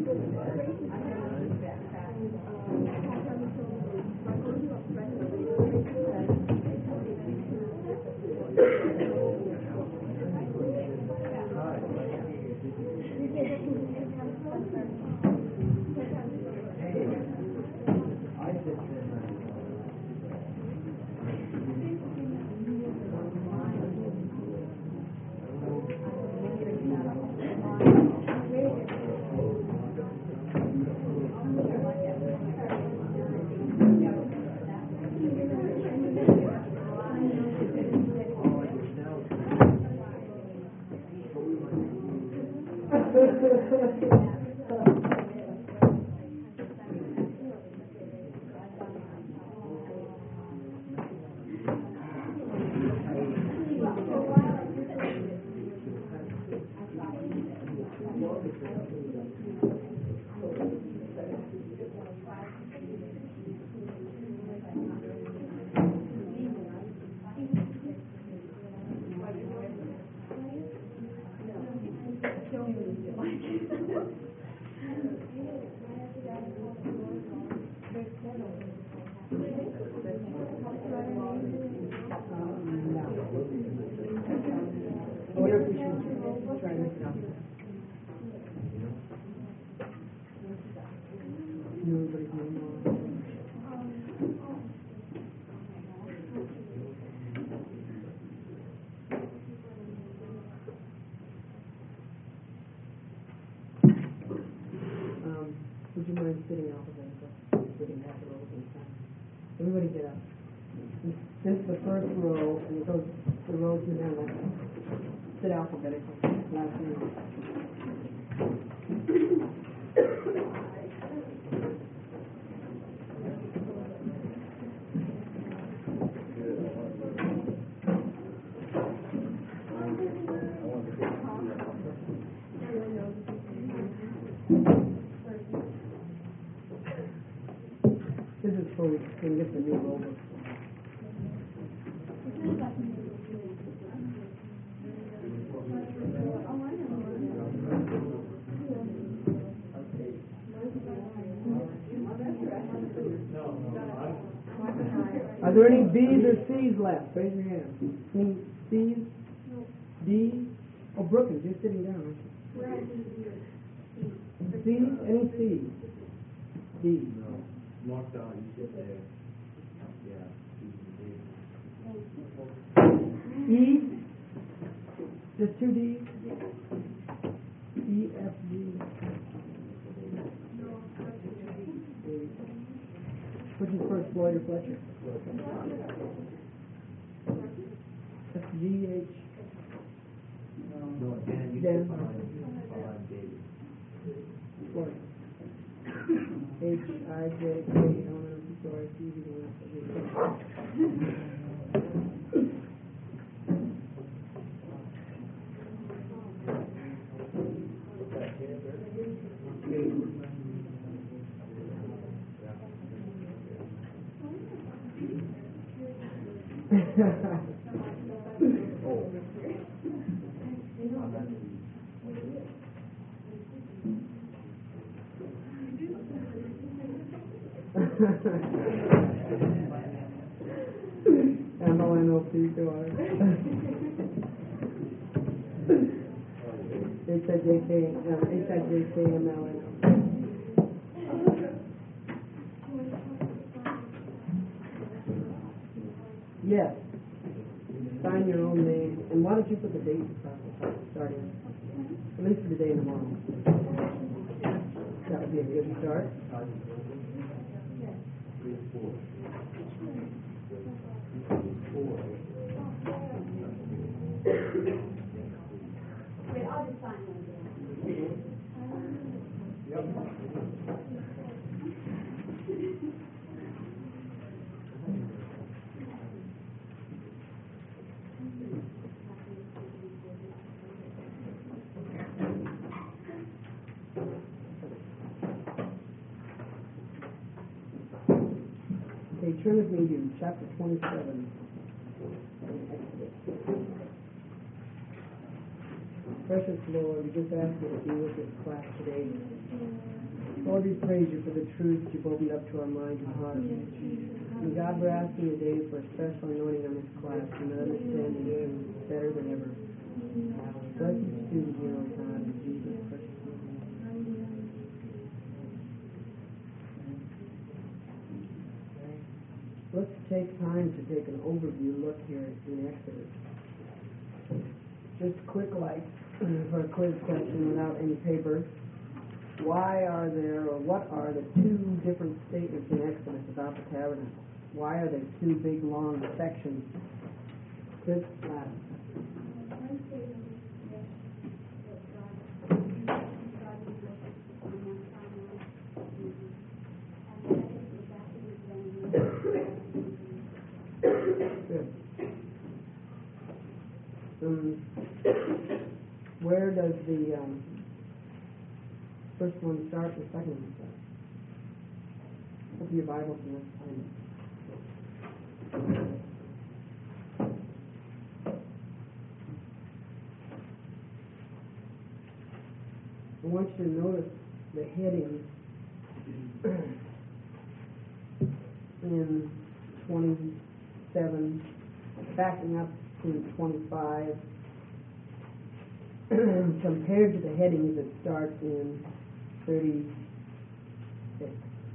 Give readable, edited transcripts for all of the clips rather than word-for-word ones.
Would you mind sitting alphabetical? Sitting half the rows in time. Everybody get up. This is the first row, and it goes the row to the middle. Sit alphabetical. Last name. This is so we can get the new roll. Are there any B's or C's left? Raise your hand. Any C's? D? Oh, Brookins, you're sitting down, aren't you? C's? Any C's? D? No. Mark down, you sit there. Yeah. E? Just two D's? E, F, G. Which is first, Floyd or Fletcher? F, G, H. No, Dan, you Dan. sit behind David. Floyd. H, I, J, K, L, M, P, Q, R, S, T, U, V, W, X, M-O-N-O-P-Q-R. H-I-J-K-M-L-N-O. Yes. Sign your own name. And why don't you put the date across the top, starting, at least for today and tomorrow. That would be a good start. Wait, I'll just sign one again. Okay, turn with me to chapter 27. Precious Lord, we just ask you to be with this class today. Lord, we praise you for the truths you've opened up to our minds and hearts. And God, we're asking today for a special anointing on this class and an understanding you better than ever. Bless the student here, O God, in Jesus' precious name. Let's take time to take an overview look here in Exodus. Just quick like for a quiz question without any paper. Why are there, or what are the two different statements in Exodus about the tabernacle? Why are there two big long sections? Quiz class. Where does the first one start, the second one start? Open your Bibles and let's find it. I want you to notice the headings in 27, backing up to 25, compared to the headings that start in 36.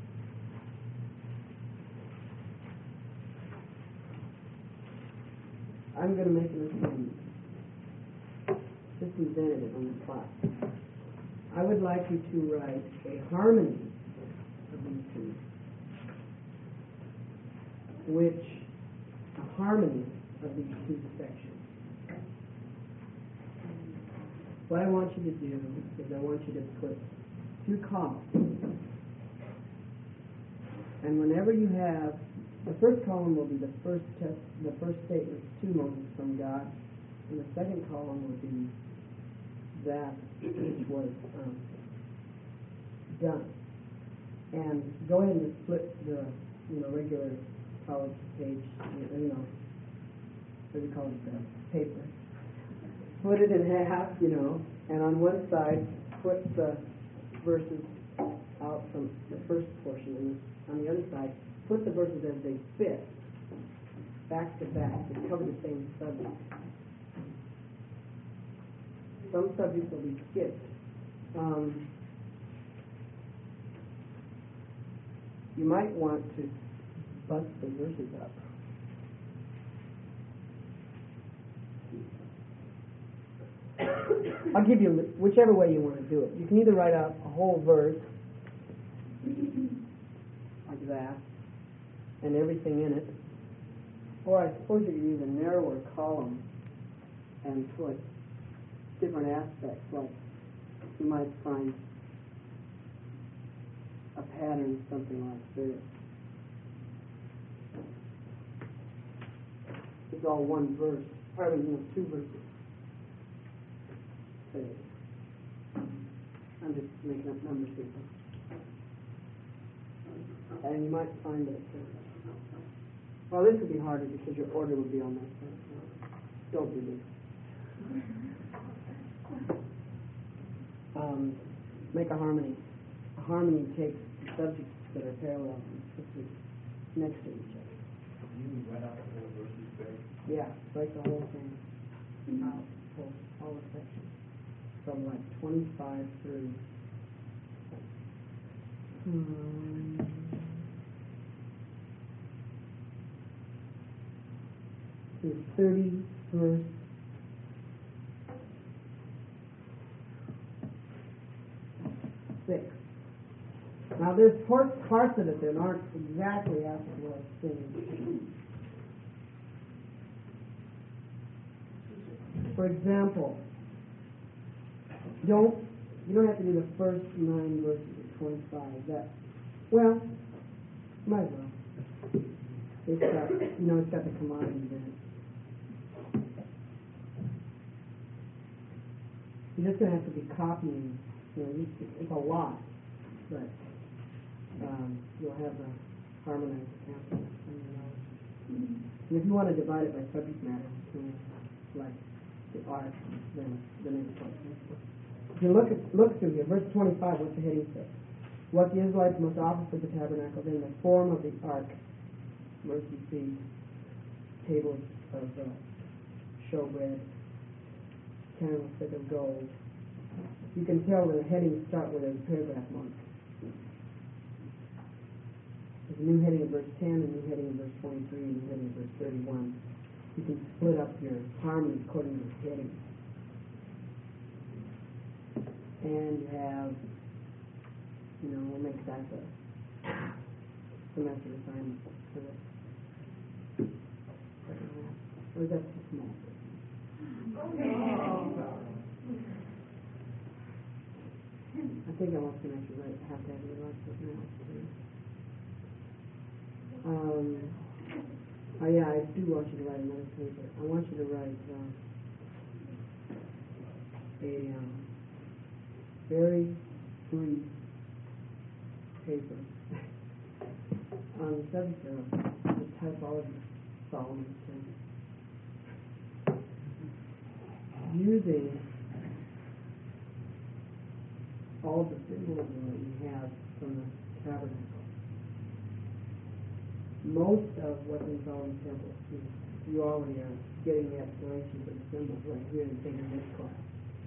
I'm going to make an assignment. Just invented it on the spot. I would like you to write a harmony of these two, a harmony of these two sections. What I want you to do is I want you to put two columns. And whenever you have, the first column will be the first statement to Moses from God, and the second column will be that which was done. And go ahead and just split the regular college page, what do you call it, the paper. Put it in half, and on one side put the verses out from the first portion, and on the other side put the verses as they fit, back to back, to cover the same subject. Some subjects will be skipped. You might want to bust the verses up. I'll give you whichever way you want to do it. You can either write out a whole verse like that and everything in it, or I suppose you could use a narrower column and put different aspects, like you might find a pattern something like this. It's all one verse, two verses. I'm just making up numbers here. And you might find that, well, this would be harder because your order would be on that side. Don't do this. Make a harmony. A harmony takes subjects that are parallel and next to each other. You write out the whole verses back? Yeah, write the whole thing out, all the sections. From like 25 through to 30 verse 6. Now there's parts of it that aren't exactly after what it's saying. For example, you don't have to do the first 9 verses of 25. Might as well. It's got, it's got the command in it. You're just going to have to be copying. It's a lot, but you'll have a harmonized answer. And if you want to divide it by subject matter, like the art, then the next one. If you look through here, verse 25, what's the heading say? What the Israelites must offer for the tabernacle in the form of the ark, mercy seat, tables of showbread, candlestick of gold. You can tell the headings start with a paragraph mark. There's a new heading in verse 10, a new heading in verse 23, and a new heading in verse 31. You can split up your harmony according to the heading. And you have, we'll make that the semester assignment for this. Or is that too small? I think I want to actually have to have it like something else too. Oh yeah, I do want you to write another paper. I want you to write a very brief paper on the subject of the typology of Solomon's Temple, using all the symbolism that we have from the tabernacle. Most of what's in Solomon's Temple, you already are getting the explanation for the symbols right here in taking this class.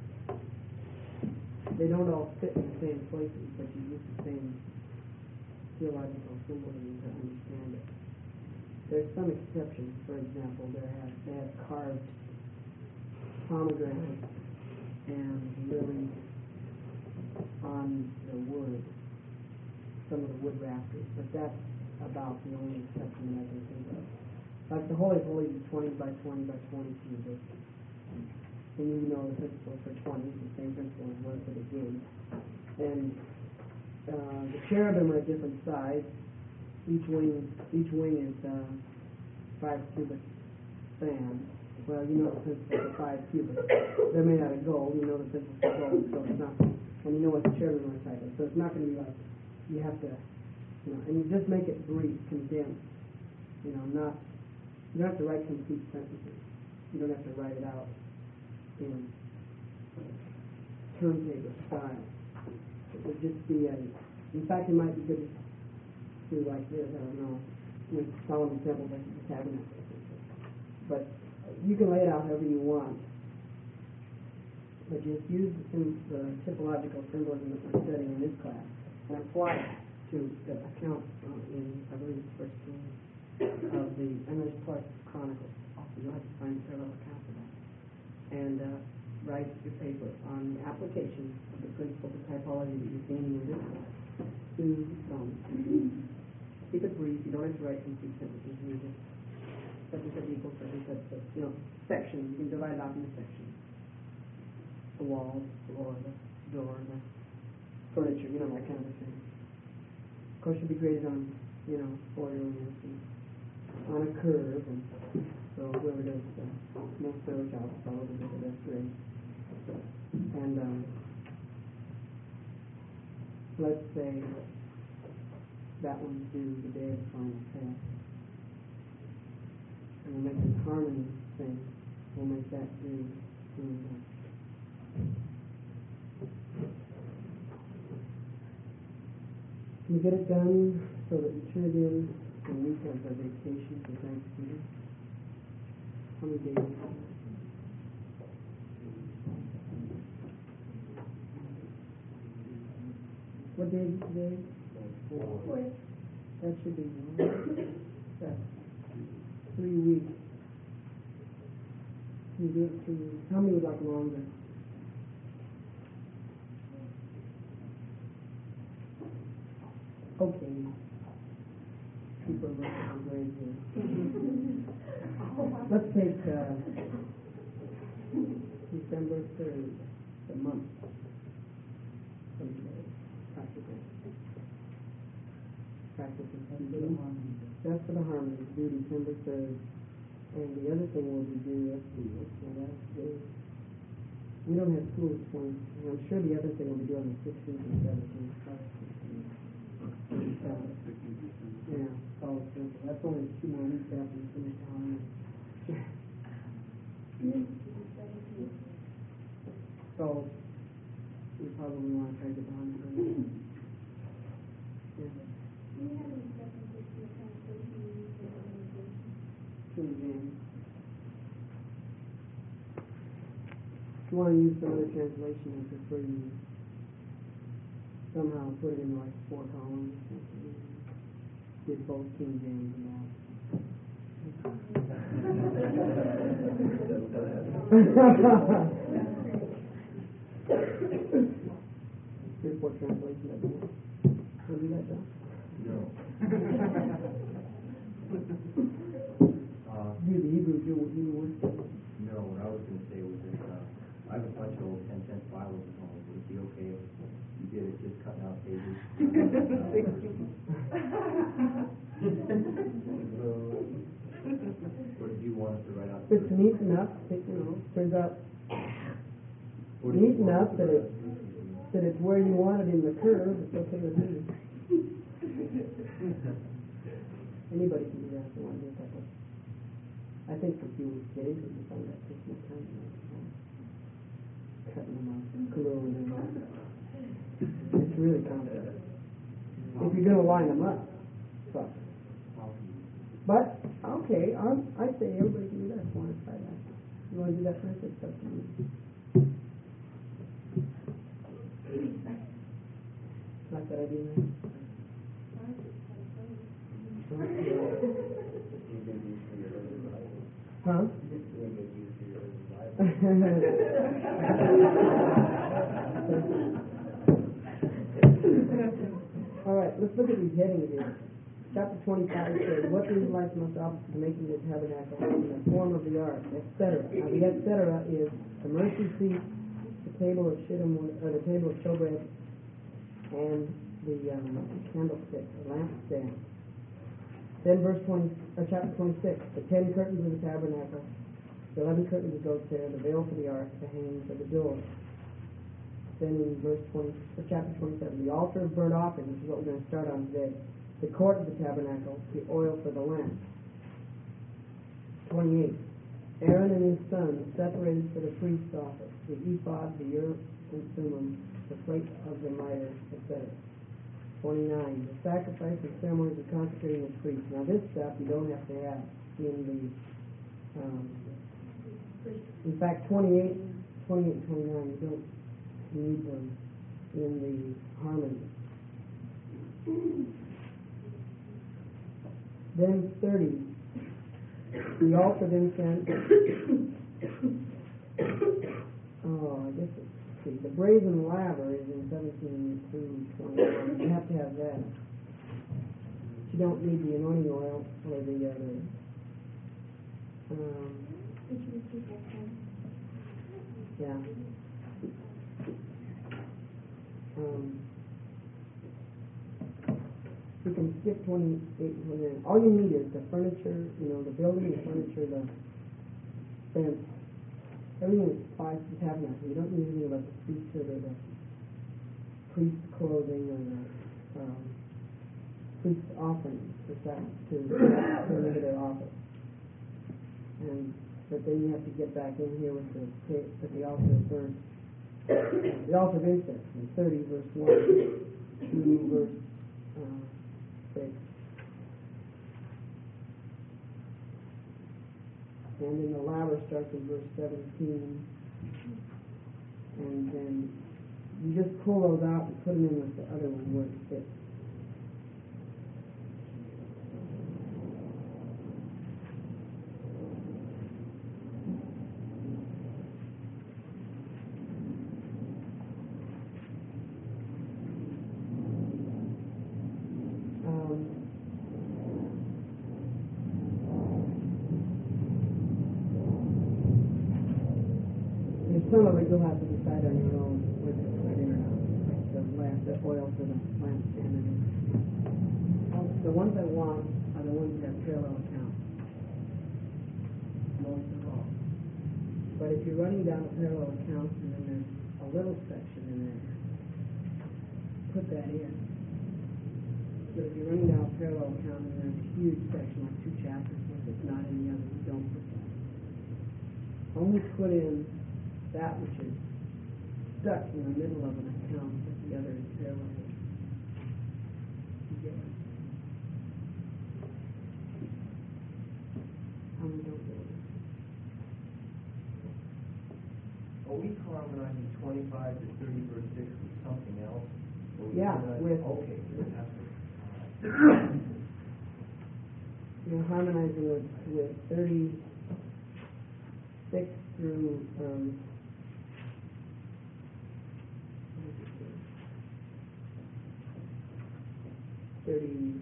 They don't all fit in the same places, but you use the same theological symbolism to understand it. There's some exceptions. For example, they have carved pomegranates and lilies on the wood, some of the wood rafters, but that's about the only exception that I can think of. Like the Holy of Holies is 20 by 20 by 20 cubits. And you know the principle for 20 is the same principle as one for the gate. And the cherubim are a different size. Each wing is 5 cubits span. Well, you know the principle for 5 cubits. They're made out of gold. You know the principle for gold, so it's not. And you know what the cherubim are type of. So it's not going to be like you have to, and you just make it brief, condensed. You don't have to write complete sentences. You don't have to write it out in term paper style. It would just be in fact, it might be good to do like this, I don't know, with Solomon's Temple versus the tabernacle. But you can lay it out however you want. But just use the typological symbolism that we're studying in this class and apply it to the account in, I believe, First Kings of the, and there's part of Chronicles. Also, you'll have to find a parallel account for that. And write your paper on the application of the principle of typology that you're gaining in this class to keep it brief. You don't have to write complete sentences. You just such and such equals such and such, sections. You can divide it out into sections. The walls, the floor, the door, the furniture, that kind of thing. Of course, should be graded on, orderliness and on a curve, and so whoever does the most thorough job will probably get the best grade. And let's say that one's due the day of the final test. And we'll make this harmony thing. We'll make that due soon. Can you get it done so that you turn it in the week of the vacation for Thanksgiving? How many days? What day is today? 4th. That should be that's 3 weeks. Can you do it 3 weeks? How many would like longer? Okay. People are looking for grades here. Let's take December 3rd, the month. Practical. That's for the harmony. Due December 3rd. And the other thing will be due, let's see, we don't have school at 20. I'm sure the other thing will be due on the 16th and 17th. Yeah, solid simple. That's only 2 more weeks after you finish time. So we probably want to try to get on. want to use some other translation, I prefer you somehow put it in like 4 columns. Did both King James and that. Report translation, that do that, John? No. Do the Hebrew even worse? No, what I was going to say was that I have a bunch of old 10-cent Bibles at home. Would it be okay if you did it just cutting out pages? Or do you want us to write out? If it's neat enough, turns out neat enough that it's where you want it in the curve, it's okay with me. Anybody can do that if they want to do it that way. I think if you get into it, you find that takes more time. Cutting them out, gluing them up. It's really complicated. If you're going to line them up. But okay, I say everybody can do that if you want to try that. You want to do that first? It's up to you. Like that idea, man? Huh? All right, let's look at these headings here. Chapter 25 says, what the Israelites must offer to making the tabernacle in the form of the ark, etc. Now, the etc. is the mercy seat, the table of shittim, or the table of showbread, and the candlestick, the lampstand. Then chapter 26, the 10 curtains of the tabernacle, the 11 curtains of goat's hair, the veil for the ark, the hangings of the door. Then in chapter 27, the altar of burnt offering, which is what we're going to start on today. The court of the tabernacle, the oil for the lamp. 28. Aaron and his sons separated for the priest's office, the ephod, the Urim and Thummim, the plate of the mitre, etc. 29. The sacrifice and ceremonies of consecrating the priest. Now this stuff you don't have to have in the, in fact 28 and 29 you don't need them in the harmony. Then 30. The altar of incense. I guess it's the brazen laver is in 17 through 21. You have to have that. You don't need the anointing oil or the other. Yeah. You can skip 28 and 29. All you need is the furniture, the building, the furniture, the fence. Everything that applies to the tabernacle. You don't need anything about the priesthood or the priest's clothing or the priest's offering to into their office. But then you have to get back in here with the altar of burnt. The altar of incense in 30 verse 1 to verse 6. And then the laver starts in verse 17. And then you just pull those out and put them in with the other one where it fits. Some of it you'll have to decide on your own whether to put in or not. Like the oil for the lampstand. The ones I want are the ones that have parallel accounts. Most of all. But if you're running down a parallel account and then there's a little section in there, put that in. But if you're running down a parallel account and there's a huge section, like 2 chapters, if it's not in the other, you don't put that. Only put in that which is stuck in the middle of an account that the other is parallel. How many don't do it? Are we harmonizing 25 to 30 verse 6 with something else? Or Yeah, with... Okay, that's You're harmonizing with 36 through 38.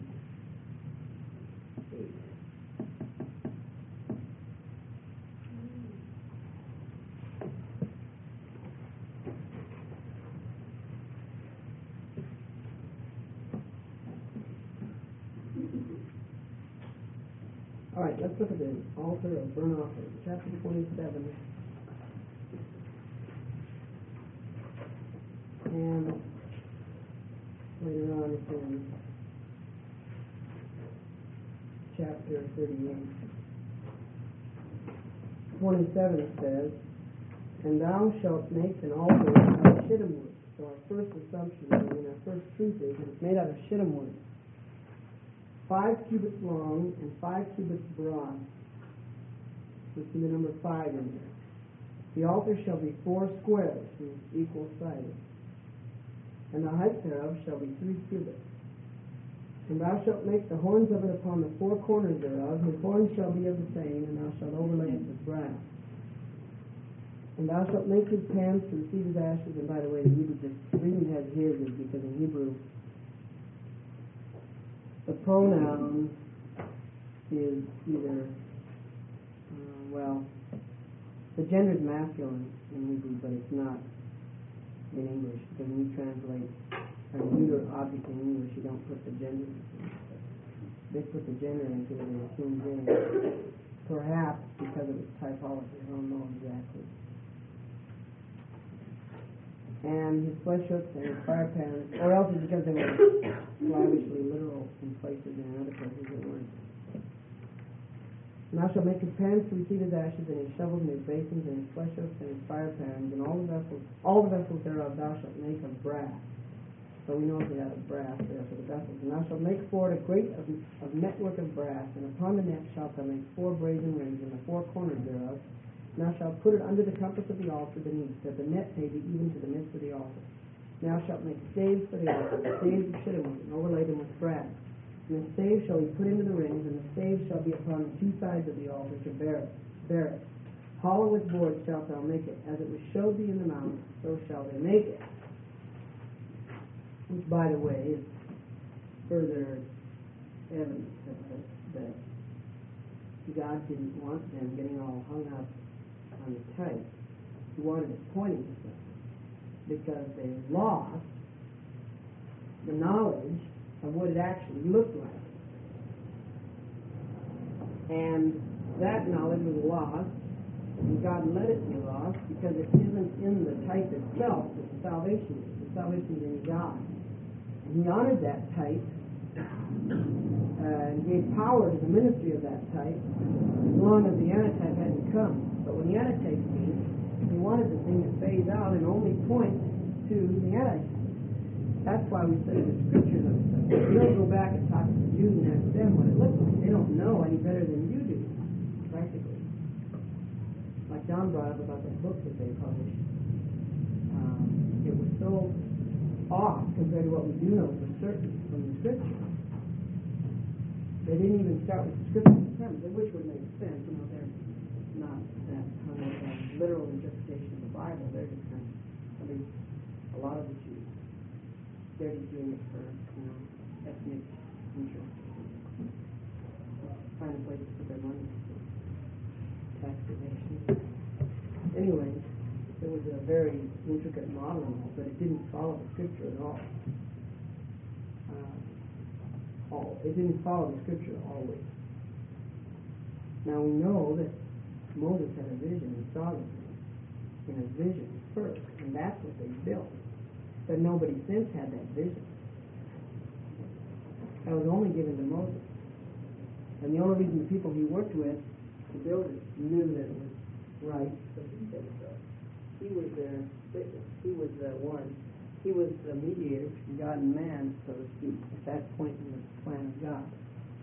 All right, let's look at the altar of burnt offering, chapter 27. And later on it's in chapter 38. 27 it says, "And thou shalt make an altar of shittim wood." So our first assumption, our first truth is that it's made out of shittim wood. 5 cubits long and 5 cubits broad. We see the number 5 in there. The altar shall be 4 squares, equal sided, and the height thereof shall be 3 cubits. And thou shalt make the horns of it upon the 4 corners thereof. His horns shall be of the same, and thou shalt overlay it with brass. And thou shalt make his pans to receive his ashes. And by the way, the Hebrew, the reason it has his is because in Hebrew, the pronoun is either, the gender is masculine in Hebrew, but it's not in English, because when you translate a neuter object in English, you don't put the gender. They put the gender into it in King James, perhaps because of its typology. I don't know exactly. And his flesh hooks and his fire pans, or else it's because they were lavishly literal in places, and in other places they weren't. And thou shalt make his pans to receive his ashes, and his shovels and his basins, and his flesh hooks and his fire pans, and all the vessels thereof thou shalt make of brass. So we know that out of brass there for the vessels. And thou shalt make for it a grate of network of brass, and upon the net shalt thou make 4 brazen rings in the 4 corners thereof. And thou shalt put it under the compass of the altar beneath, that the net may be even to the midst of the altar. And thou shalt make staves for the altar, staves of shittim wood, and overlay them with brass. And the staves shall be put into the rings, and the staves shall be upon the 2 sides of the altar to bear it. Hollow with boards shalt thou make it, as it was showed thee in the mount, so shall they make it. Which, by the way, is further evidence that God didn't want them getting all hung up on the type. He wanted it pointing to something, because they lost the knowledge of what it actually looked like. And that knowledge was lost, and God let it be lost because it isn't in the type itself that the salvation is. The salvation is in God. And he honored that type and gave power to the ministry of that type as long as the antitype hadn't come. But when the antitype came, he wanted the thing to phase out and only point to the antitype. That's why we study the scriptures and stuff. You don't go back and talk to the Jews and ask them what it looks like. They don't know any better than you do, practically. Like John brought up about that book that they published. It was so off compared to what we do know for certain from the scripture. They didn't even start with the scriptural terms, which would make sense. They're not that kind of literal interpretation of the Bible. They're just kind of, at least a lot of the Jews, they're just doing it for, ethnic interest. Find a place to put their money. Tax evasion. Anyway, it was a very intricate model, but it didn't follow the scripture at all. It didn't follow the scripture always. Now we know that Moses had a vision and saw the thing in a vision first, and that's what they built. But nobody since had that vision. That was only given to Moses. And the only reason the people he worked with to build it knew that it was right, so he said so. He was their witness. He was the one. He was the mediator between God and man, so to speak, at that point in the plan of God.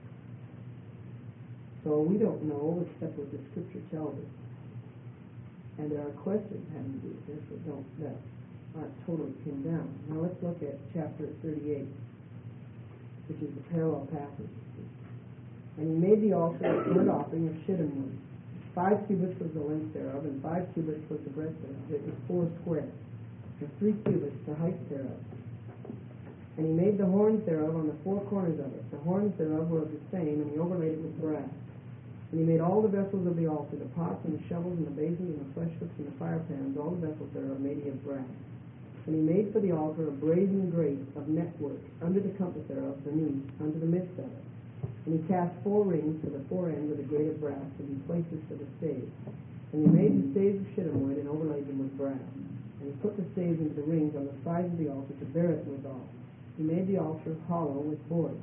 So we don't know except what the scripture tells us. And there are questions having to do with this that aren't totally pinned down. Now let's look at chapter 38, which is the parallel passage. And he made the altar of burnt offering of shittim wood. 5 cubits was the length thereof, and 5 cubits was the breadth thereof. It was 4 square, and 3 cubits the height thereof. And he made the horns thereof on the 4 corners of it. The horns thereof were of the same, and he overlaid it with brass. And he made all the vessels of the altar, the pots and the shovels and the basins and the flesh hooks and the fire pans, all the vessels thereof made he of brass. And he made for the altar a brazen grate of network, under the compass thereof, beneath, unto the midst of it. And he cast 4 rings to the 4 ends of the grate of brass to be places for the staves. And he made the staves of shittim wood and overlaid them with brass. And he put the staves into the rings on the sides of the altar to bear it withal. He made the altar hollow with boards.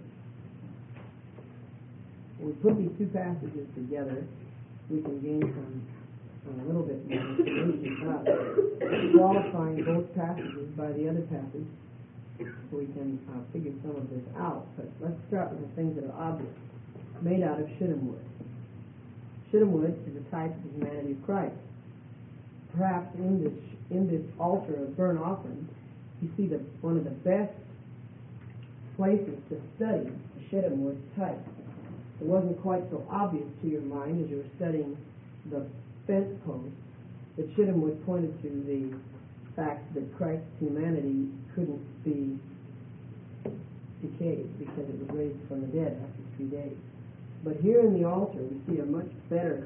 When we put these 2 passages together, we can gain a little bit more information about qualifying both passages by the other passage, so we can figure some of this out. But let's start with the things that are obvious. Made out of shittim wood. Shittim wood is a type of the humanity of Christ. Perhaps in this altar of burnt offering, you see one of the best places to study the shittim wood type. It wasn't quite so obvious to your mind as you were studying the fence post that shittim wood pointed to the fact that Christ's humanity couldn't be decayed because it was raised from the dead after 3 days. But here in the altar we see a much better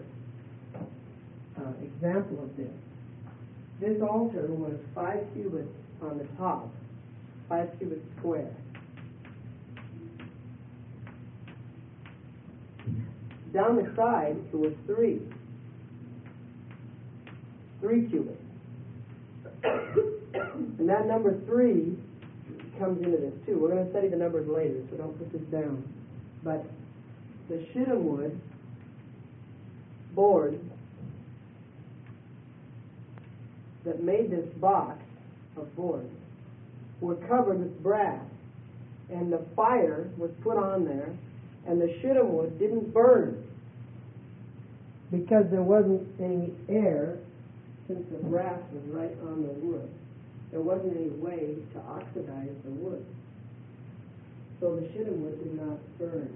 example of this. This altar was 5 cubits on the top, 5 cubits square. Down the side it was 3 cubits. And that number 3 comes into this too. We're going to study the numbers later, so don't put this down. But the shittim wood board that made this box of boards were covered with brass, and the fire was put on there, and the shittim wood didn't burn because there wasn't any air, since the brass was right on the wood. There wasn't any way to oxidize the wood. So the shittim wood did not burn.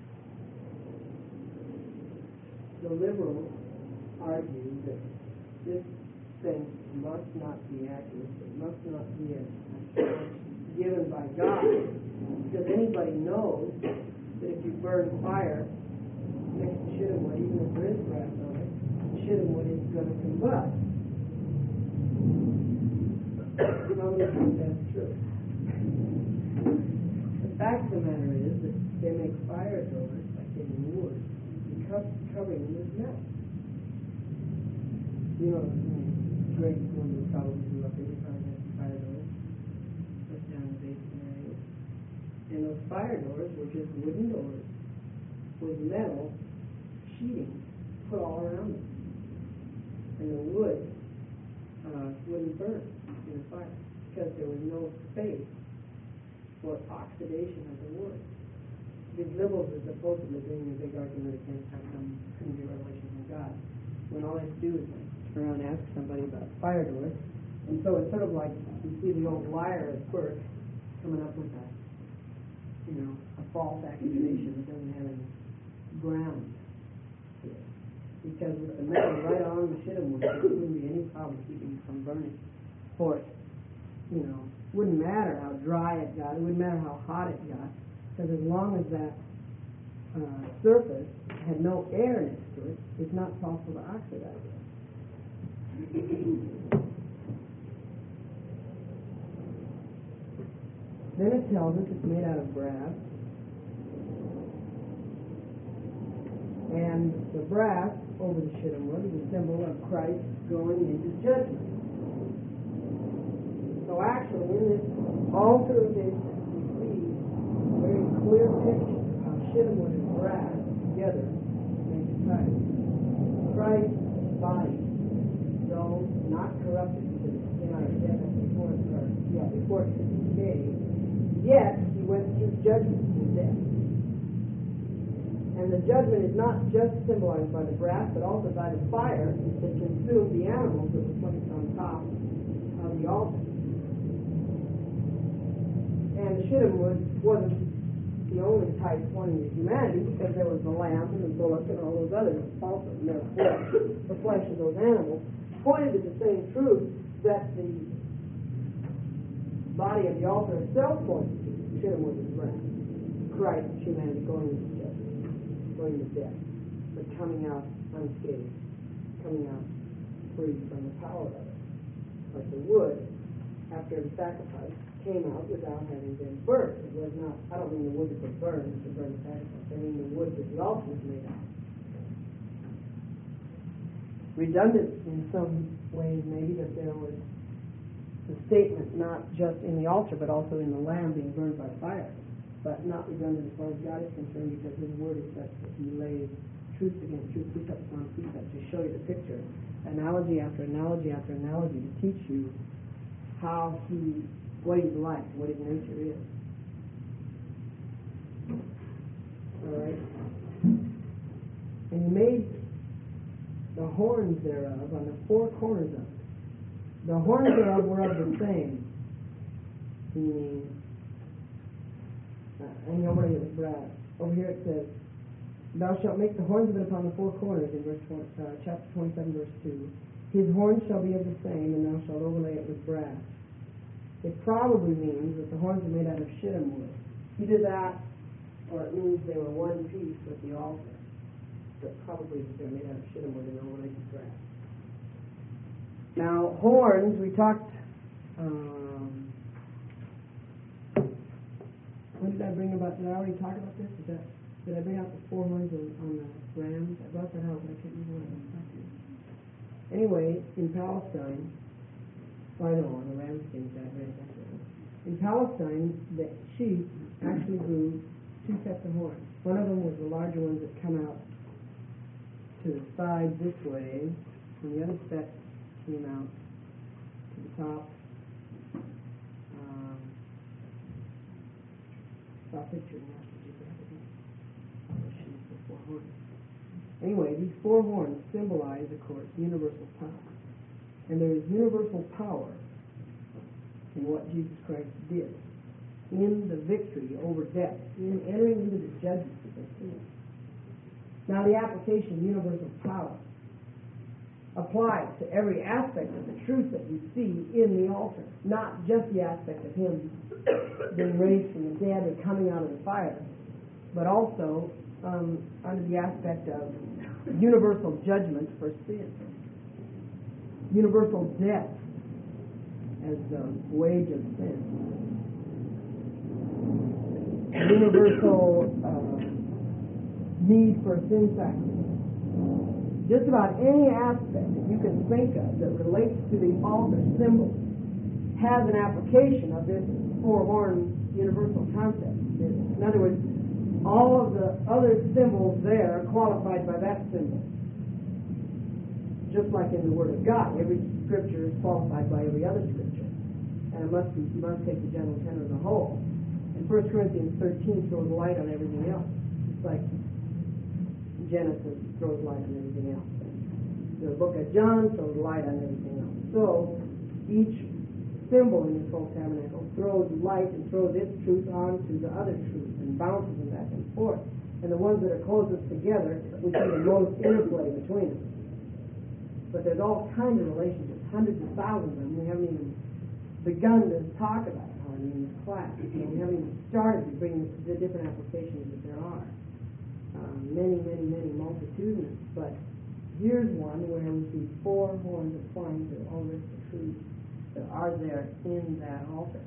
The liberals argue that this thing must not be accurate. It must not be given by God, because anybody knows that if you burn fire next to shittim wood, even if there is brass on it, shittim wood is going to combust. How many think that's true? The fact of the matter is that they make fire doors by taking wood and covering them with metal. You know, great one you probably grew up in, you probably had some fire doors just down in the basement area. And those fire doors were just wooden doors with metal sheeting put all around them. And the wood wouldn't burn in the fire because there was no space for oxidation of the wood. These liberals are supposedly doing a big argument against how come couldn't be revelation from God, when all they have to do is turn around and ask somebody about fire doors. And so it's sort of like you see the old liar at work coming up with a false accusation that doesn't have any ground to it. Because with the metal right on the shittim wood, there wouldn't be any problem keeping it from burning. For it, wouldn't matter how dry it got, it wouldn't matter how hot it got, because as long as that surface had no air next to it, it's not possible to oxidize it. Then it tells us it's made out of brass, and the brass over the shittim wood is a symbol of Christ going into judgment. So actually, in this altar of incense, we see a very clear picture of how shittim wood and brass together make a type. Christ's body, though not corrupted because it came out of death before it could decay, yet he went through judgment in death. And the the judgment is not just symbolized by the brass, but also by the fire that consumed the animals that were placed on top of the altar. And the shittim wood wasn't the only type pointing to humanity, because there was the lamb and the bullock and all those others also in their flesh. The flesh of those animals pointed to the same truth that the body of the altar itself pointed to. The shittim wood is brass. Christ, humanity going into judgment, going to death, but coming out unscathed, coming out free from the power of it. Like the wood, after the sacrifice, came out without having been burned. It was not, I don't mean the wood that was burned to burn the sacrifice. I mean the wood that the altar was made out of. Redundant in some ways, maybe, that there was the statement not just in the altar, but also in the lamb being burned by fire. But not redundant as far as God is concerned, because His Word is such that He lays truth against truth, precept upon precept, to show you the picture, analogy after analogy after analogy, to teach you how what He's like, what His nature is. All right. And He made the horns thereof on the four corners of it. The horns thereof were of the same, meaning. And over here it was brass. Over here it says, "Thou shalt make the horns of it upon the four corners," in chapter 27, verse 2. "His horns shall be of the same, and thou shalt overlay it with brass." It probably means that the horns are made out of shittim wood. Either that, or it means they were one piece with the altar. But probably that they're made out of shittim wood and overlaid with brass. Now, horns, we talked. When did I bring about? Did I already talk about this? Did I bring out the four horns on the rams? I brought that out, but I can't remember what I was talking about. Anyway, in Palestine, I know on the ram skins that I read that. In Palestine, the sheep actually grew two sets of horns. One of them was the larger ones that come out to the side this way, and the other set came out to the top. Stop picturing that. Anyway, these four horns symbolize, of course, universal power. And there is universal power in what Jesus Christ did, in the victory over death, in entering into the judgment of sin. Now, the application of universal power applies to every aspect of the truth that we see in the altar, not just the aspect of Him being raised from the dead or coming out of the fire, but also under the aspect of universal judgment for sin, universal death as the wage of sin, universal need for sin sacrifice. Just about any aspect that you can think of that relates to the altar symbol has an application of this four-horn universal concept. In other words, all of the other symbols there are qualified by that symbol. Just like in the Word of God, every scripture is qualified by every other scripture. And you must take the general tenor of the whole. And 1 Corinthians 13 throws light on everything else. It's like Genesis throws light on everything else. The book of John throws light on everything else. So each symbol in this whole tabernacle throws light and throws its truth onto the other truth and bounces them back and forth. And the ones that are closest together, we see the most interplay between them. But there's all kinds of relationships, hundreds of thousands of them. We haven't even begun to talk about it in this class. We haven't even started to bring the different applications that there are. Many multitudinous. But here's one where we see four horns applying to all this truth that are there in that altar.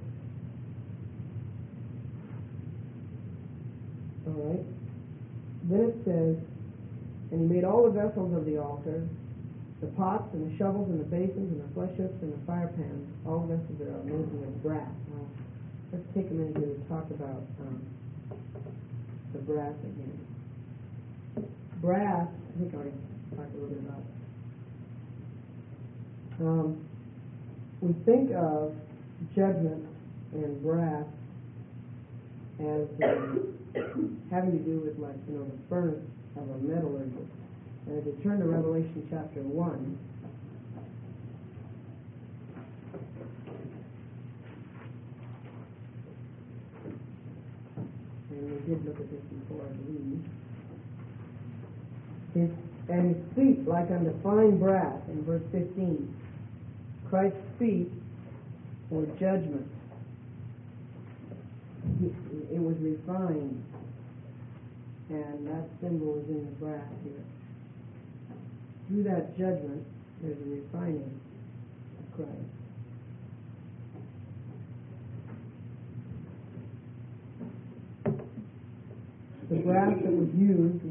All right. Then it says, "And he made all the vessels of the altar, the pots and the shovels and the basins and the flesh hooks and the fire pans, all vessels that are made of brass." Now, let's take a minute here to talk about the brass again. Brass, I think I already talked a little bit about it. We think of judgment and brass as having to do with, like, the furnace of a metallurgist. And if you turn to Revelation chapter 1, and we did look at this before, I believe. And his feet like unto fine brass, in verse 15. Christ's feet were judgment. It was refined, and that symbol is in the brass here. Through that judgment, there's a refining of Christ. The brass that was used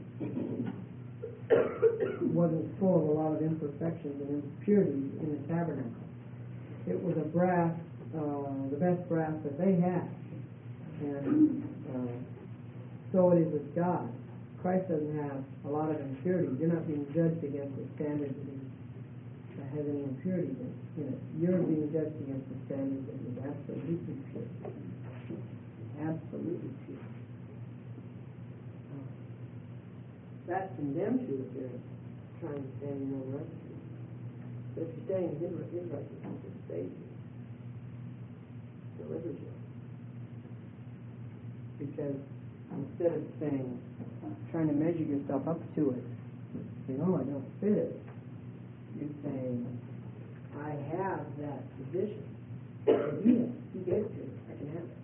wasn't full of a lot of imperfections and impurities in the tabernacle. It was a brass, the best brass that they had. And so it is with God. Christ doesn't have a lot of impurities. You're not being judged against the standards that has any impurities in it. You're being judged against the standards that is absolutely pure. Absolutely pure. That condemns you if you're trying to stand in your own righteousness. But if you're staying in his righteousness, it saves you. Delivers you. Because instead of trying to measure yourself up to it, saying, oh, I don't fit it, you're saying, I have that position. He gave it to me. I can have it.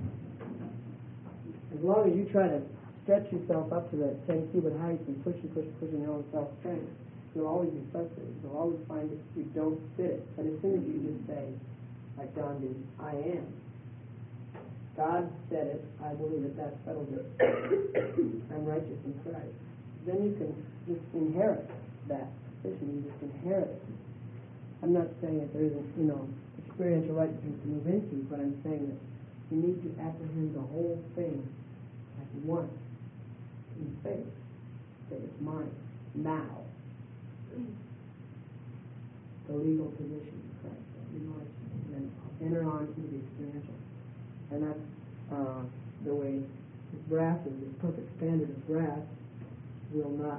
As long as you try to stretch yourself up to that 10 cubit height and pushing your own self-strength, you'll always be frustrated. You'll always find that you don't fit it. But as soon as you just say, like John did, I am. God said it, I believe it, that settles it. I'm righteous in Christ. Then you can just inherit that position. You just inherit it. I'm not saying that there isn't, experiential righteousness to move into, but I'm saying that you need to apprehend the whole thing at once in faith. Say, it's mine now. The legal position in Christ. And then enter on into the experiential. And that's the way his brass is. The perfect standard of brass will not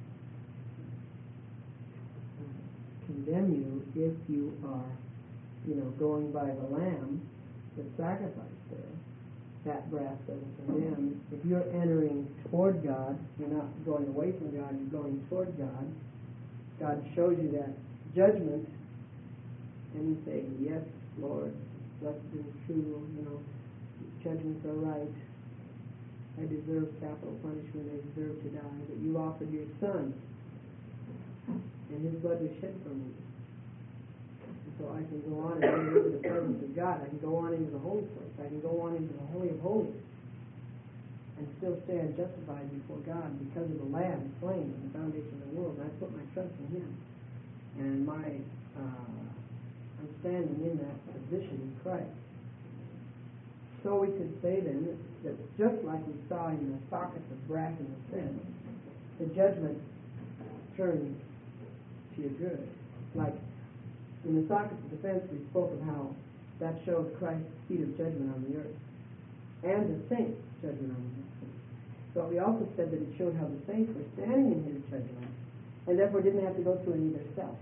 condemn you if you are, going by the lamb, the sacrifice there. That brass doesn't condemn. If you're entering toward God, you're not going away from God, you're going toward God. God shows you that judgment, and you say, yes, Lord, blessed and true, judgments are right. I deserve capital punishment, I deserve to die, but you offered your Son, and his blood was shed for me. And so I can go on and enter into the presence of God. I can go on into the holy place. I can go on into the Holy of Holies and still stand justified before God because of the Lamb slain at the foundation of the world. And I put my trust in him. And I'm standing in that position in Christ. So we could say then that just like we saw in the sockets of brass in the fence, the judgment turns to your good. Like in the sockets of the fence, we spoke of how that shows Christ's seat of judgment on the earth and the saints' judgment on the earth. So we also said that it showed how the saints were standing in his judgment and therefore didn't have to go through any themselves.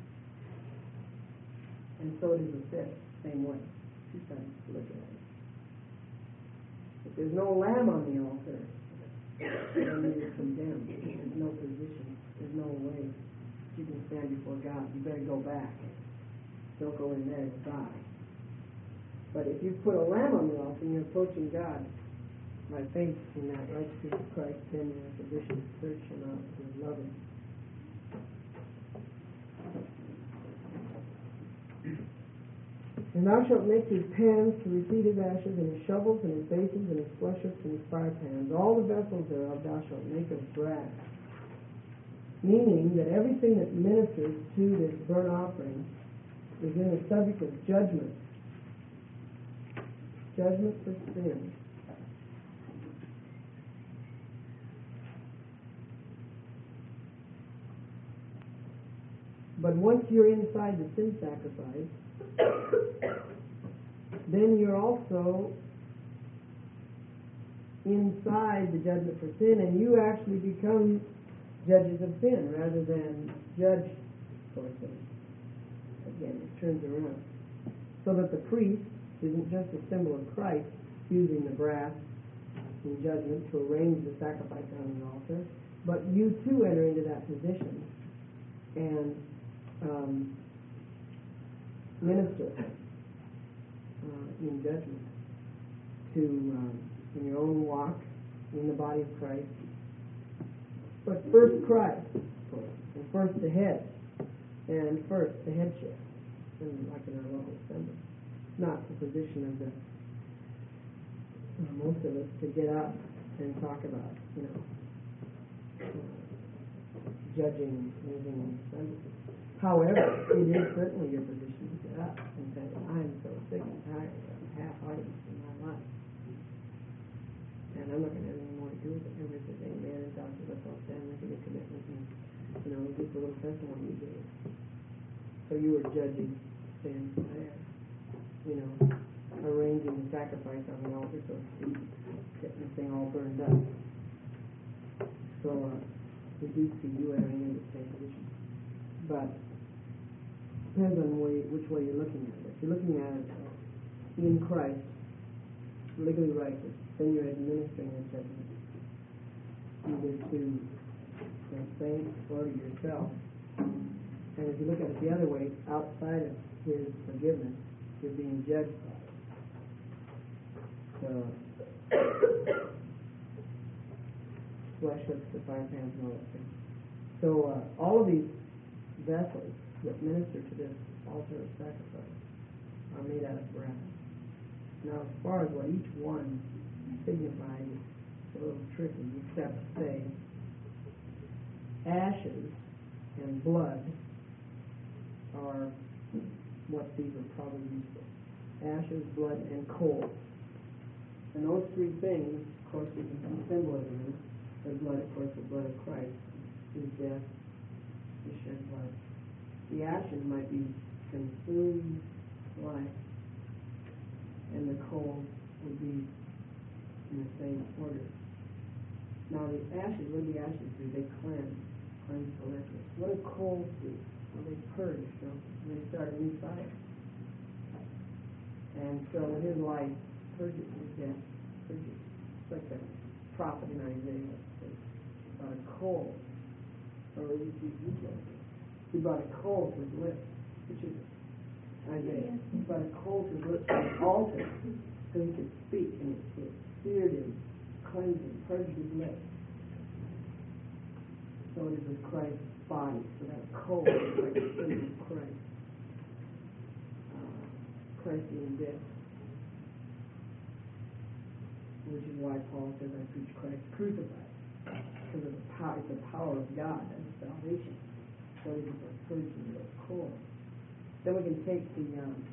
And so it is with this, same way. Two sides to look at it. If there's no lamb on the altar, then you're condemned. There's no position. There's no way you can stand before God. You better go back. Don't go in there and die. But if you put a lamb on the altar and you're approaching God by faith in that righteousness of Christ, then you're in a position to search him out and love him. And thou shalt make his pans to receive his ashes, and his shovels, and his basins, and his fleshers, and his fire pans. All the vessels thereof thou shalt make of brass. Meaning that everything that ministers to this burnt offering is in the subject of judgment. Judgment for sin. But once you're inside the sin sacrifice, then you're also inside the judgment for sin, and you actually become judges of sin rather than judged for sin. Again, it turns around. So that the priest isn't just a symbol of Christ using the brass in judgment to arrange the sacrifice on the altar, but you too enter into that position and minister in judgment to in your own walk in the body of Christ. But first Christ, of course, and first the head, and first the headship, and like in our local assembly. Not the position of the most of us to get up and talk about, judging anything in the assembly. However, it is certainly your position to get up and say, I'm so sick and tired of half-heartedness in my life. And I'm not going to have any more to do with it. Everybody says, amen, and God says, let's all stand and make a commitment, and just a little testimony you gave. So you were judging sin there. Arranging the sacrifice on the altar, so to speak, getting the thing all burned up. So we do see you entering into the same position. But depends on which way you're looking at it. If you're looking at it in Christ, legally righteous, then you're administering the judgment either to the saints or to yourself. And if you look at it the other way, outside of His forgiveness, you're being judged by it. So, flesh hooks the fire pans and all that thing. So all of these vessels that minister to this altar of sacrifice are made out of brass. Now, as far as what each one signifies, it's a little tricky, except to say ashes and blood are what these are probably used for. Ashes, blood, and coal. And those three things, of course, we can see symbolism in. The blood, of course, the blood of Christ, His death, His shed blood. The ashes might be consumed life, and the coal would be in the same order. Now, the ashes, what do the ashes do? They cleanse the liquid. What do coals do? Well, they purge, they start a new fire. And so His life purges His death, purges. It's like the prophet in Isaiah says about a coal, or he brought a coal to his lips, which is Isaiah. He brought a coal to his lips on the altar so he could speak, and it seared him, cleansed him, purged his lips. So it is with Christ's body. So that coal is like a symbol of Christ. Christ being dead. Which is why Paul says, I preach Christ crucified. Because of the power of God and salvation. So it is a purging of coal. Then we can take the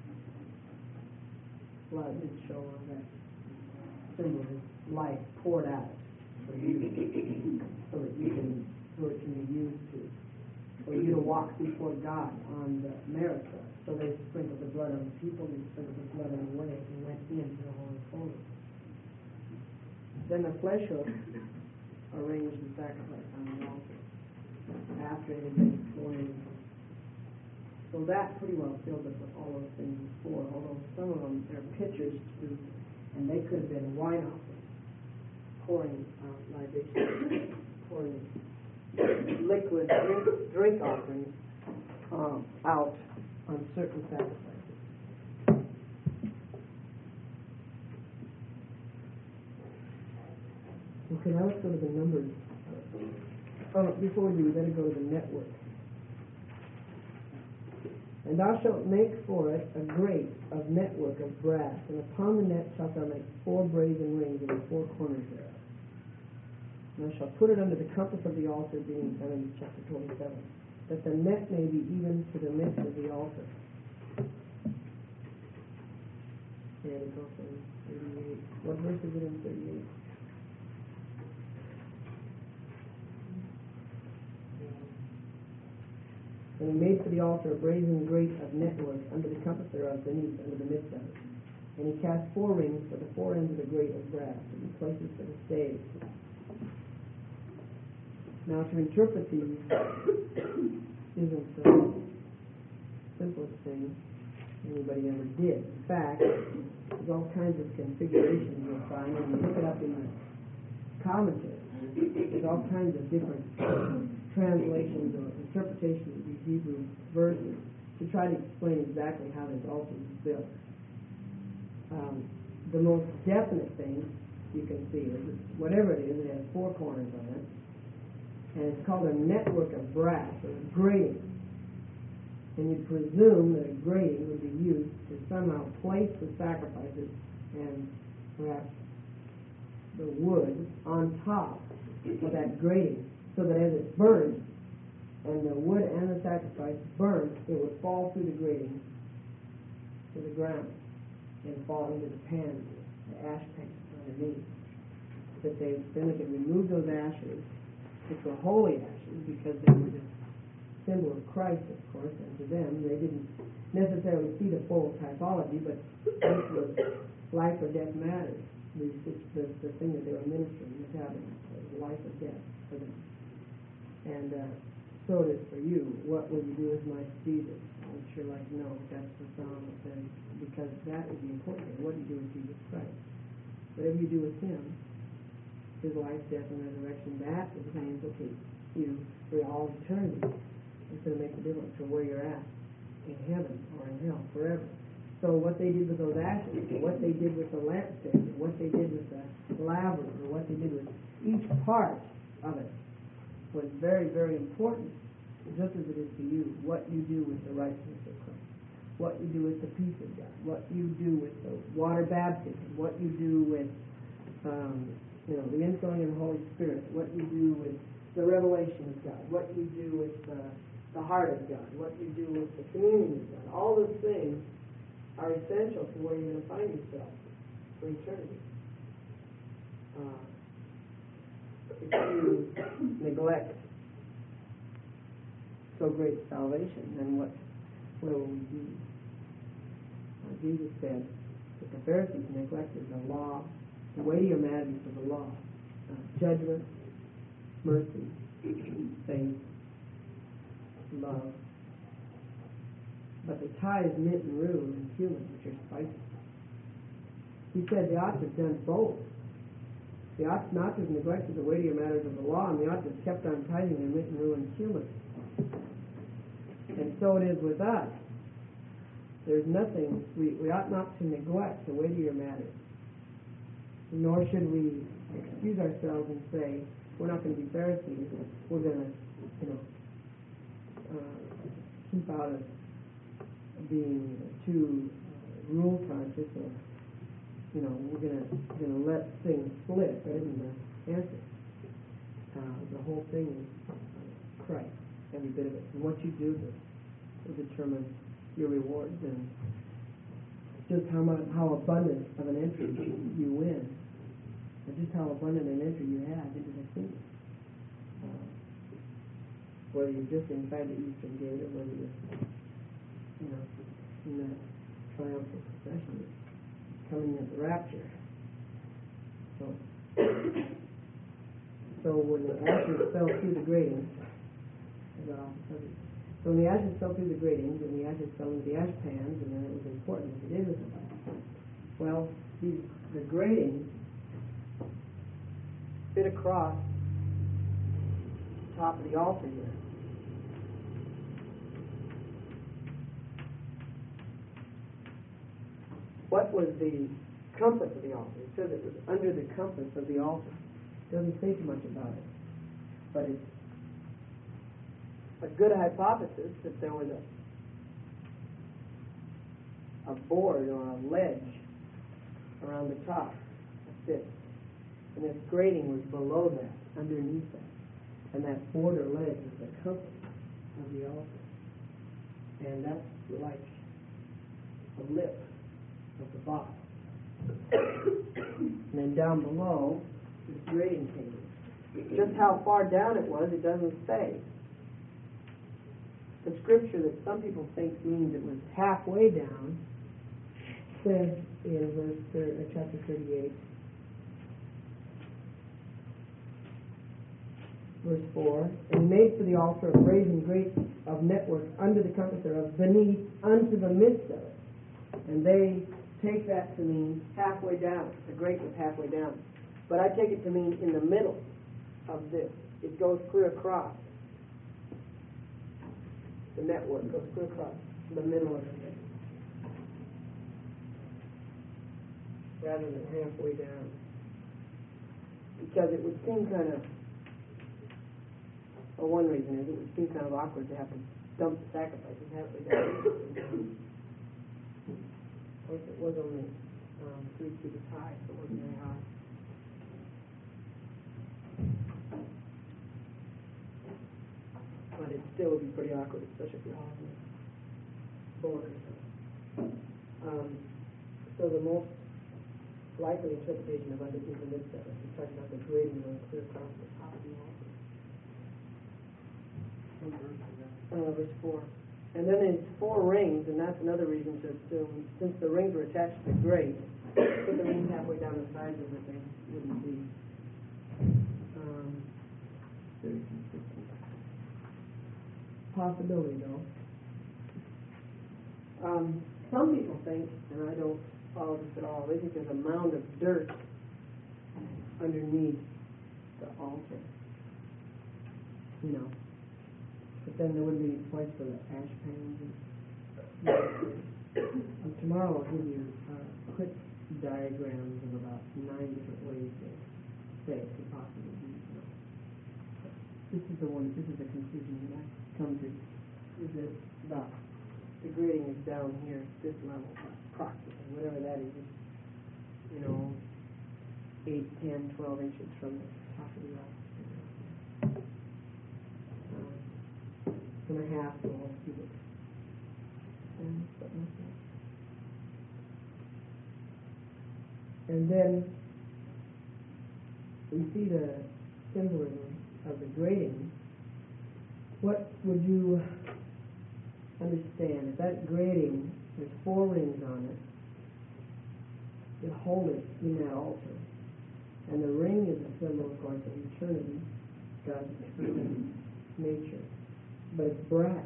blood and show that symbol of life poured out for you, so it can be used for you to walk before God on the merits of it. So they sprinkled the blood on the people, they sprinkled the blood on the way, and went into the Holy of Holies. Then the flesh hook arranged the sacrifice on the altar after it had been slain. So that pretty well filled up with all those things before, although some of them are pictures too, and they could have been wine offerings, pouring libations, pouring liquid drink offerings out on certain sacrifices. Okay, now let's go to the numbers. Before we do, we better go to the network. And thou shalt make for it a grate of network of brass, and upon the net shalt thou make 4 brazen rings in the 4 corners thereof. And thou shalt put it under the compass of the altar, being Genesis chapter 27, that the net may be even to the midst of the altar. And it's also in 38. What verse is it in 38? And he made for the altar a brazen grate of network under the compass thereof, beneath, under the midst of it. And he cast 4 rings for the 4 ends of the grate of brass, to be places for the staves. Now, to interpret these isn't the simplest thing anybody ever did. In fact, there's all kinds of configurations you'll find when you look it up in the commentary. There's all kinds of different translations or interpretations of these Hebrew verses to try to explain exactly how this altar was built. The most definite thing you can see is that whatever it is, it has 4 corners on it, and it's called a network of brass, or a grating. And you'd presume that a grating would be used to somehow place the sacrifices and perhaps the wood on top of that grating, so that as it burned, and the wood and the sacrifice burned, it would fall through the grating to the ground and fall into the pan, the ash pan underneath. That then they could remove those ashes, which were holy ashes, because they were the symbol of Christ, of course, and to them they didn't necessarily see the full typology, but this was life or death matters. The thing that they were ministering, the tabernacle, was life or death for them. And so it is for you. What will you do with my Jesus? I would sure like to know. That's the psalm that says, because that is the important thing. What do you do with Jesus Christ? Whatever you do with him, his life, death, and resurrection, that is going to implicate you for all eternity. It's going to make a difference for where you're at, in heaven or in hell, forever. So what they did with those ashes, or what they did with the lampstand, or what they did with the laver, or what they did with each part of it was very, very important, just as it is to you, what you do with the righteousness of Christ, what you do with the peace of God, what you do with the water baptism, what you do with the infilling of the Holy Spirit, what you do with the revelation of God, what you do with the heart of God, what you do with the communion of God. All those things are essential to where you're going to find yourself for eternity. If you neglect so great salvation, then where will we be? Jesus said that the Pharisees neglected the law, the weightier matters of the law, judgment, mercy, faith, love. But they tithe mint and rue and cumin, which are spices. He said they ought to have done both. They ought not to have neglected the weightier matters of the law, and they ought to have kept on tithing their mint and rue and cumin. And so it is with us. There's nothing, we ought not to neglect the weightier matters. Nor should we excuse ourselves and say, we're not going to be Pharisees. We're going to, keep out of being too rule conscious, or we're going to let things slip. That isn't the answer. The whole thing is Christ, every bit of it. And what you do will determine your rewards and just how abundant of an entry you win, and just how abundant an entry you have into the kingdom. Whether you're just inside the eastern gate, or whether you're, in that triumphal procession coming at the rapture. So when the ashes fell through the gratings, so when the ashes fell through the gratings, and the ashes fell into the ash pans, and then it was important what they did with them. Well, the gratings fit across the top of the altar here. What was the compass of the altar? It says it was under the compass of the altar. It doesn't say too much about it. But it's a good hypothesis that there was a board or a ledge around the top of this. And this grating was below that, underneath that. And that board or ledge is the compass of the altar. And that's like a lip of the box. And then down below, this grating came. Just how far down it was, it doesn't say. The scripture that some people think means it was halfway down says in chapter 38, verse 4, and he made for the altar a brazen grate of network under the compass thereof, beneath unto the midst of it. And they take that to mean halfway down. The grate was halfway down. But I take it to mean in the middle of this. It goes clear across. The network goes clear across the middle of the thing, rather than halfway down. Because it would seem kind of, well, one reason is it would seem kind of awkward to have to dump the sacrifices halfway down. Of course, it was only 3 cubits high, so it wasn't very high. But it still would be pretty awkward, especially if you're holding a board or something. So the most likely interpretation of underneath the midst of it is talking about the grading going clear across the top of the altar. Verse 4. And then there's 4 rings, and that's another reason to assume, since the rings were attached to the grate, put the rings halfway down the sides of the thing wouldn't be 13, 15. Possibility, though. Some people think, and I don't follow this at all, they think there's a mound of dirt underneath the altar. You know. But then there wouldn't be any place for the ash pans. And tomorrow I'll give you quick diagrams of about 9 different ways to say it could possibly be. This is the conclusion that I come to. Is that about the grading is down here, this level, approximately, whatever that is. 8, 10, 12 inches from the top of the altar. And a half to all cubits. And something like that. And then we see the symbolism of the grading. What would you understand? If that grading, there's 4 rings on it, you hold it in that altar. And the ring is a symbol, of course, of eternity, God's eternal nature. But it's brass.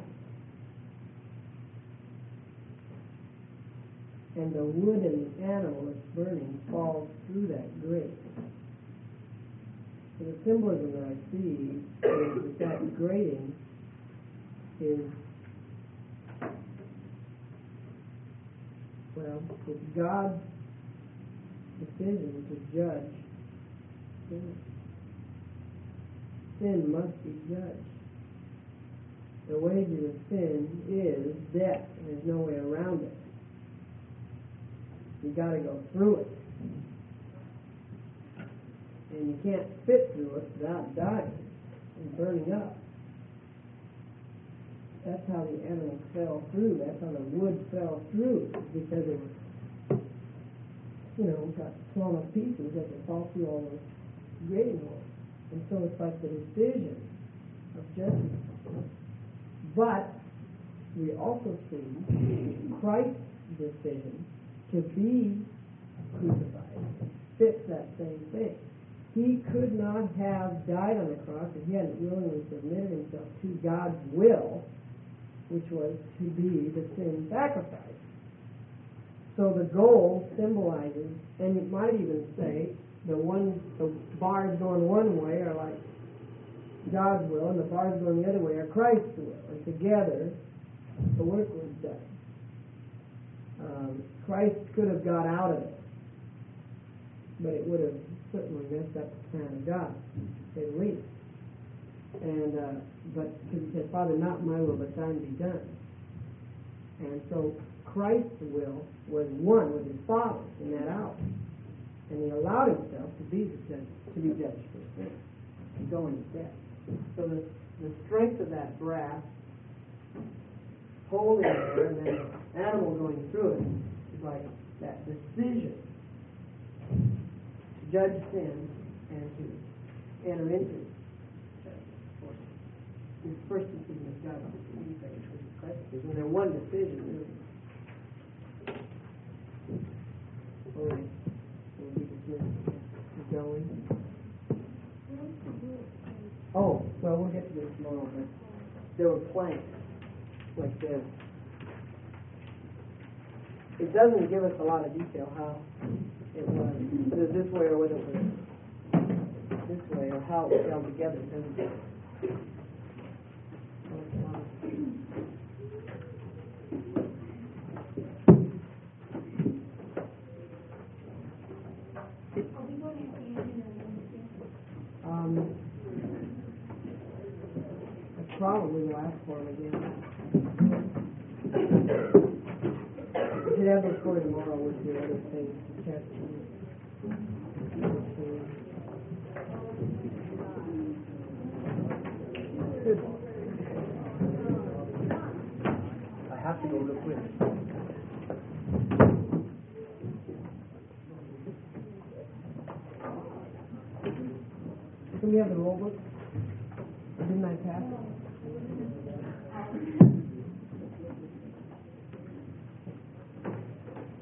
And the wood and the animal that's burning falls through that grate. So the symbolism that I see is that grating is, well, it's God's decision to judge sin. Sin must be judged. The wages of sin is death, and there's no way around it. You got to go through it, and you can't fit through it without dying and burning up. That's how the animal fell through. That's how the wood fell through, because it was, got torn off pieces as it fall through all those grating holes. And so it's like the decision of judgment. But we also see Christ's decision to be crucified fits that same thing. He could not have died on the cross if he hadn't willingly submitted himself to God's will, which was to be the sin sacrifice. So the goal symbolizes, and you might even say, the bars going one way are like God's will, and the bars going the other way are Christ's will. And together, the work was done. Christ could have got out of it, but it would have certainly messed up the plan of God, to say the least. And but because he said, "Father, not my will, but thine be done." And so Christ's will was one with his Father in that hour, and he allowed himself to be judged for sin, and go into death. So the strength of that brass holding there, and then the animal going through it, is like that decision to judge sin and to enter into judgment. The first decision is God's decision, which is Christ's decision. They're one decision, really. Oh, we'll be dismissed. Keep going. Oh, well, we'll get to this tomorrow, but there were planks like this. It doesn't give us a lot of detail how it was, whether this way or whether it was this way, or how it fell together. It doesn't. I probably will ask for them again. We should have those for you tomorrow with the other things to test. Good. I have to go real quick. Can we have the roll book? Didn't I pass?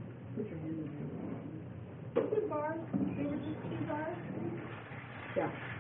Two bars, they were just two bars. Yeah.